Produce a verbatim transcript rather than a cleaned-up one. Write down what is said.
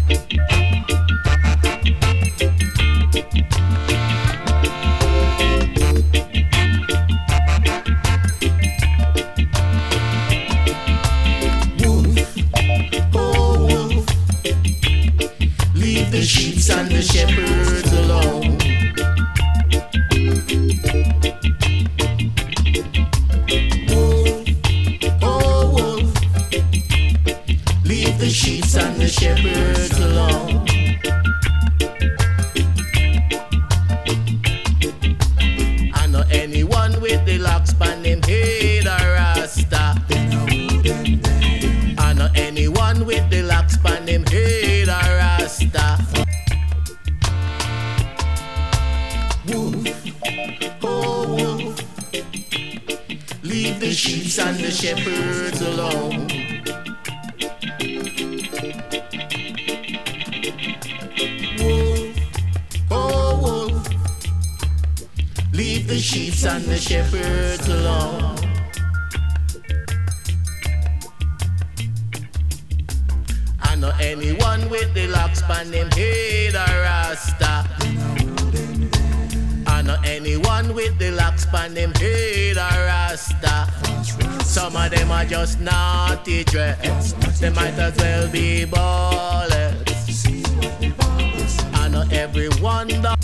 The sheep and the shepherds alone. Wolf, oh wolf, leave the sheep and the shepherds alone. I know anyone with the locks on him head or rasta. I know anyone with the locks on him head or rasta. Wolf, oh wolf, leave the sheep and the shepherds alone. Wolf, oh wolf, leave the sheep and the shepherds alone. I know anyone with the locks on him head or rasta. I know anyone with the locks on him head or rasta. Some of them are just naughty dress. They might as well be ballers. I know everyone that